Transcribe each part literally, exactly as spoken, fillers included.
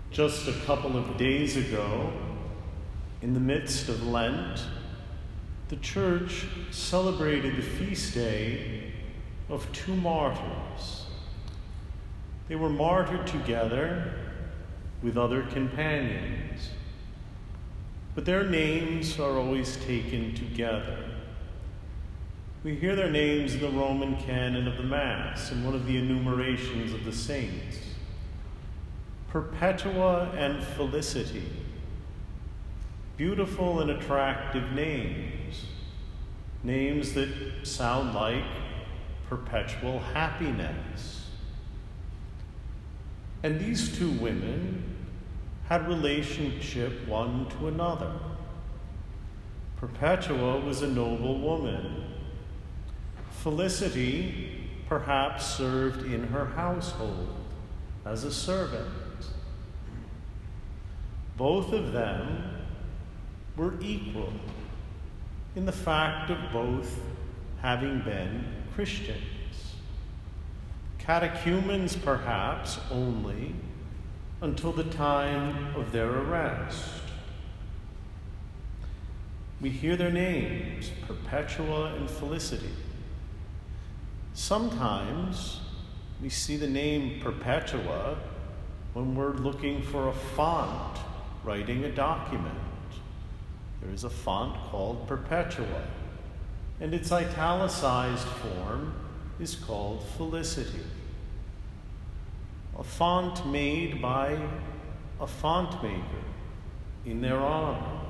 Just a couple of days ago, in the midst of Lent, the Church celebrated the feast day of two martyrs. They were martyred together with other companions, but their names are always taken together. We hear their names in the Roman canon of the Mass, in one of the enumerations of the saints. Perpetua and Felicity. Beautiful and attractive names. Names that sound like perpetual happiness. And these two women had relationship one to another. Perpetua was a noble woman. Felicity perhaps served in her household as a servant. Both of them were equal in the fact of both having been Christians. Catechumens perhaps only until the time of their arrest. We hear their names, Perpetua and Felicity. Sometimes we see the name Perpetua when we're looking for a font, writing a document. There is a font called Perpetua, and its italicized form is called Felicity. A font made by a font maker in their honor.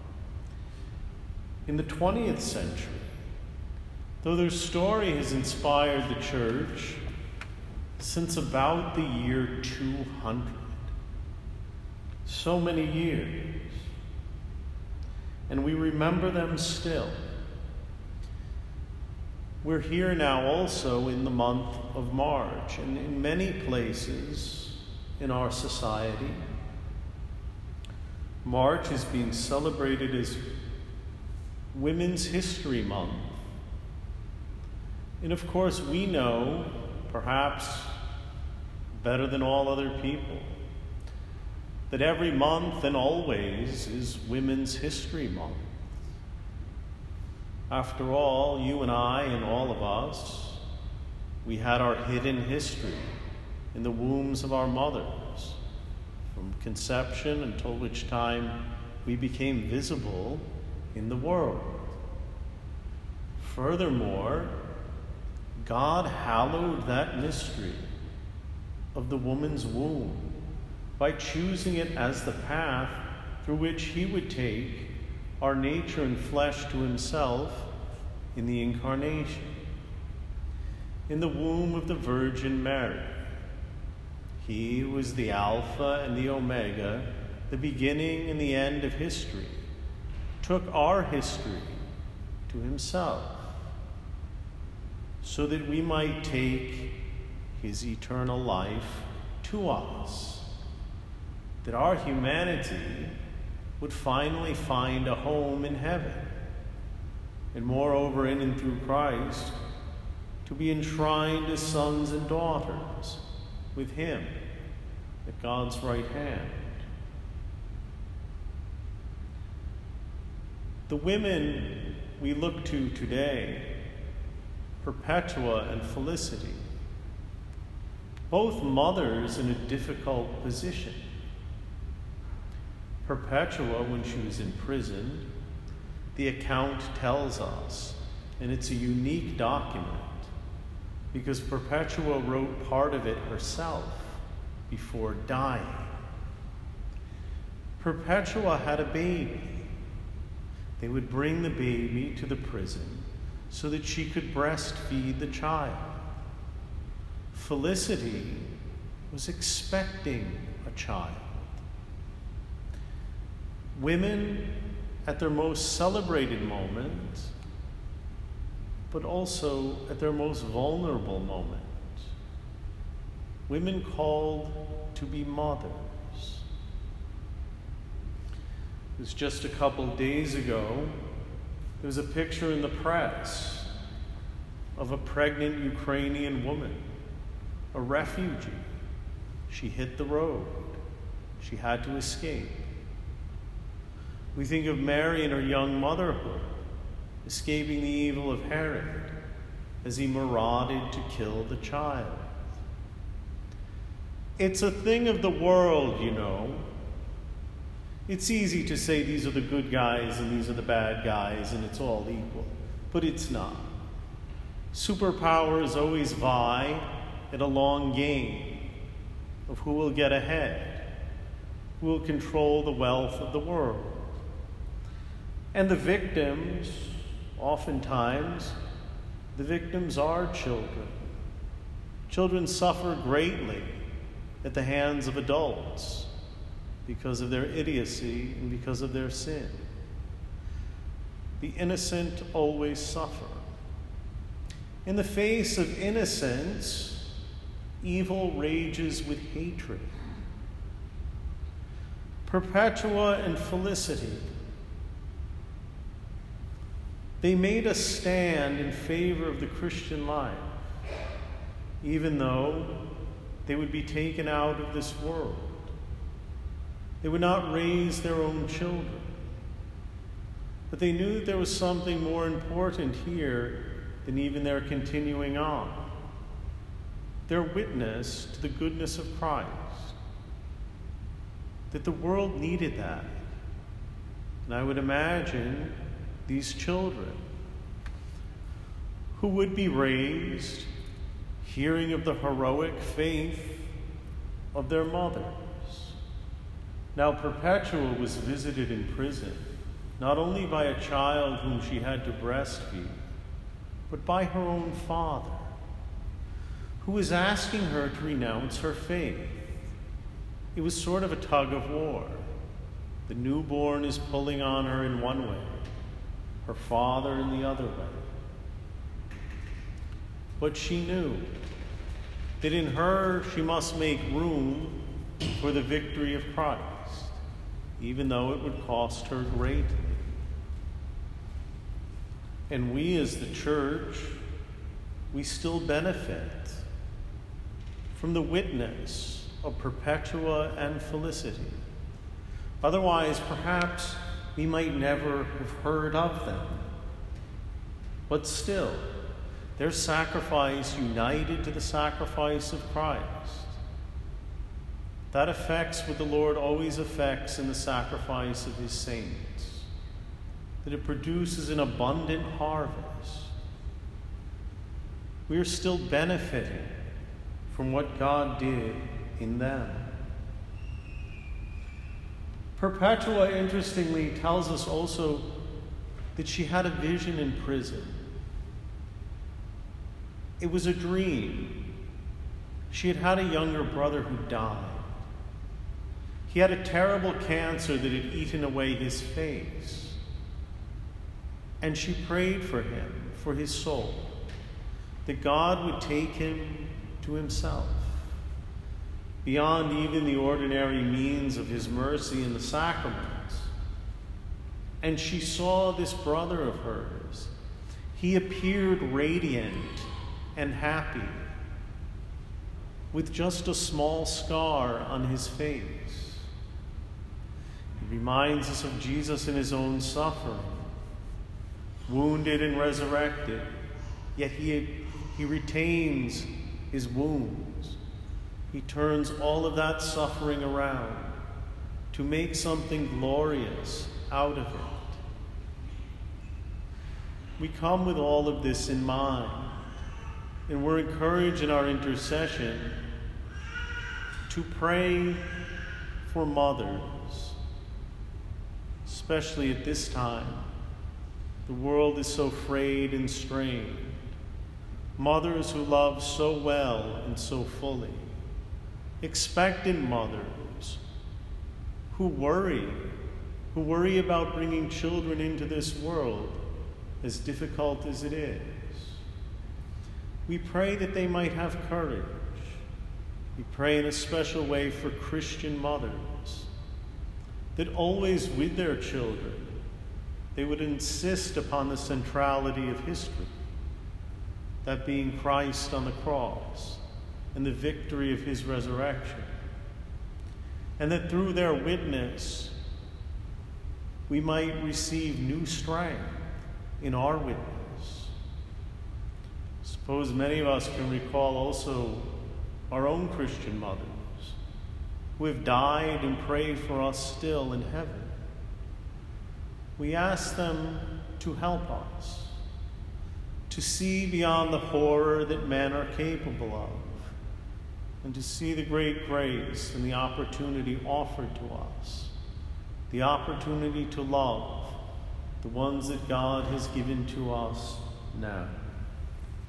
In the twentieth century, though their story has inspired the Church since about the year two hundred, so many years, and we remember them still. We're here now also in the month of March, and in many places in our society, March is being celebrated as Women's History Month. And of course, we know, perhaps better than all other people, that every month and always is Women's History Month. After all, you and I and all of us, we had our hidden history in the wombs of our mothers, from conception until which time we became visible in the world. Furthermore, God hallowed that mystery of the woman's womb by choosing it as the path through which he would take our nature and flesh to himself in the Incarnation. In the womb of the Virgin Mary, he was the Alpha and the Omega, the beginning and the end of history, took our history to himself so that we might take his eternal life to us, that our humanity would finally find a home in heaven, and moreover, in and through Christ, to be enshrined as sons and daughters with him at God's right hand. The women we look to today, Perpetua and Felicity, both mothers in a difficult position. Perpetua, when she was in prison, the account tells us, and it's a unique document, because Perpetua wrote part of it herself before dying. Perpetua had a baby. They would bring the baby to the prison so that she could breastfeed the child. Felicity was expecting a child. Women at their most celebrated moment, but also at their most vulnerable moment. Women called to be mothers. It was just a couple days ago, there was a picture in the press of a pregnant Ukrainian woman, a refugee. She hit the road. She She had to escape. We think of Mary in her young motherhood, escaping the evil of Herod as he marauded to kill the child. It's a thing of the world, you know. It's easy to say these are the good guys and these are the bad guys and it's all equal, but it's not. Superpowers always vie at a long game of who will get ahead, who will control the wealth of the world. And the victims, oftentimes, the victims are children. Children suffer greatly at the hands of adults because of their idiocy and because of their sin. The innocent always suffer. In the face of innocence, evil rages with hatred. Perpetua and Felicity, they made a stand in favor of the Christian life, even though they would be taken out of this world. They would not raise their own children. But they knew that there was something more important here than even their continuing on. Their witness to the goodness of Christ. That the world needed that. And I would imagine these children who would be raised hearing of the heroic faith of their mothers. Now Perpetua was visited in prison, not only by a child whom she had to breastfeed, but by her own father, who was asking her to renounce her faith. It was sort of a tug of war. The newborn is pulling on her in one way, her father in the other way. But she knew that in her she must make room for the victory of Christ, even though it would cost her greatly. And we as the church, we still benefit from the witness of Perpetua and Felicity. Otherwise, perhaps we might never have heard of them. But still, their sacrifice united to the sacrifice of Christ. That affects what the Lord always affects in the sacrifice of his saints, that it produces an abundant harvest. We are still benefiting from what God did in them. Perpetua, interestingly, tells us also that she had a vision in prison. It was a dream. She had had a younger brother who died. He had a terrible cancer that had eaten away his face. And she prayed for him, for his soul, that God would take him to himself, beyond even the ordinary means of his mercy in the sacraments. And she saw this brother of hers. He appeared radiant and happy, with just a small scar on his face. It reminds us of Jesus in his own suffering, wounded and resurrected, yet he, he retains his wounds. He turns all of that suffering around to make something glorious out of it. We come with all of this in mind, and we're encouraged in our intercession to pray for mothers, especially at this time. The world is so frayed and strained. Mothers who love so well and so fully. Expectant mothers who worry, who worry about bringing children into this world, as difficult as it is. We pray that they might have courage. We pray in a special way for Christian mothers, that always with their children, they would insist upon the centrality of history, that being Christ on the cross and the victory of his resurrection. and that through their witness we might receive new strength in our witness. Suppose many of us can recall also our own Christian mothers who have died and pray for us still in heaven. We ask them to help us to see beyond the horror that men are capable of, and to see the great grace and the opportunity offered to us, the opportunity to love the ones that God has given to us now.